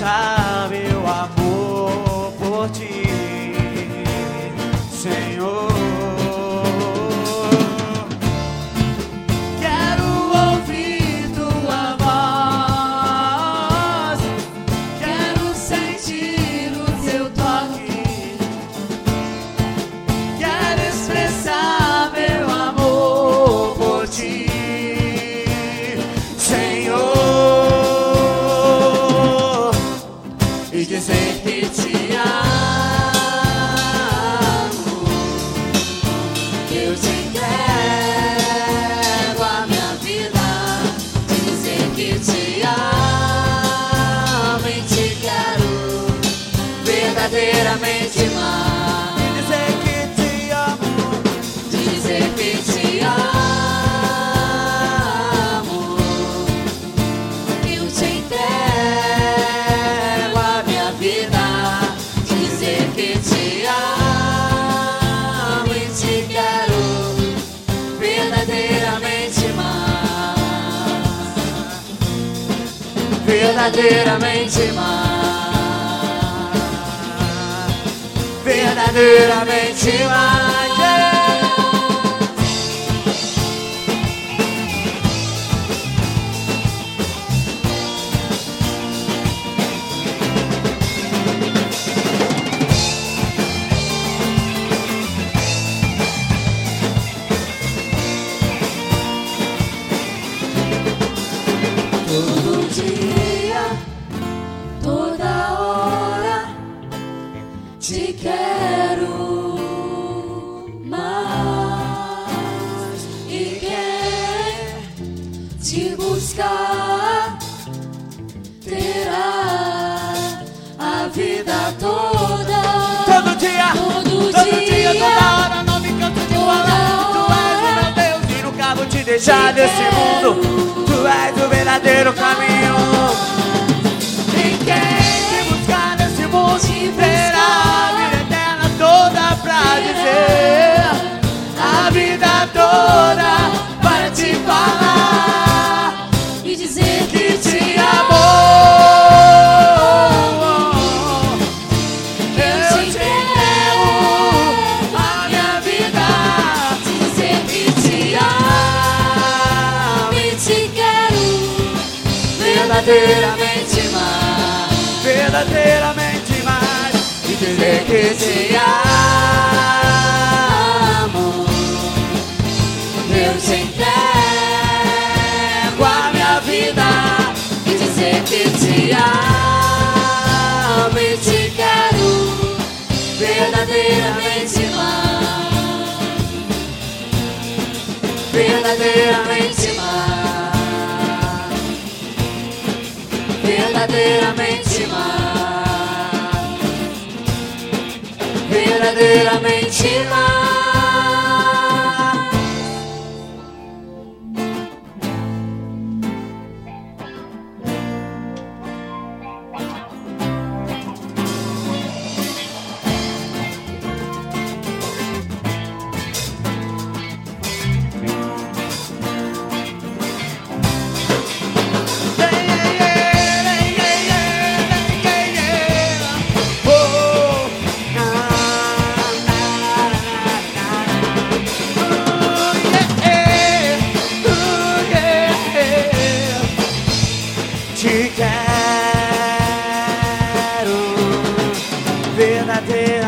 expressar meu amor por ti, Senhor. Quero ouvir tua voz, quero sentir o teu toque, quero expressar meu amor por ti, Senhor, e dizer que te amo, que eu te entrego a minha vida, dizer que te amo e te quero verdadeiramente amar, dizer que te amo, dizer que te amo, eu te entrego a minha vida, dizer que te amo e te quero verdadeiramente amar, verdadeiramente amar, verdadeiramente amar. Todo dia, toda hora, te quero mais. E quem te buscar terá a vida toda. Todo dia, toda hora, não me canso de falar. Tu és o meu Deus e nunca vou te deixar desse mundo. Tu és o verdadeiro caminho. E quem te buscar nesse mundo terá a vida eterna toda pra dizer, a vida toda para te falar e dizer que te amou. Eu te entrego a minha vida, dizer que te amo e te quero verdadeiramente mais, verdadeiramente mais, e dizer que te amo, eu te entrego a minha vida, e dizer que te amo e te quero verdadeiramente mais, verdadeiramente mais, verdadeiramente mais, verdadeiramente mais. Te quero verdadeiro.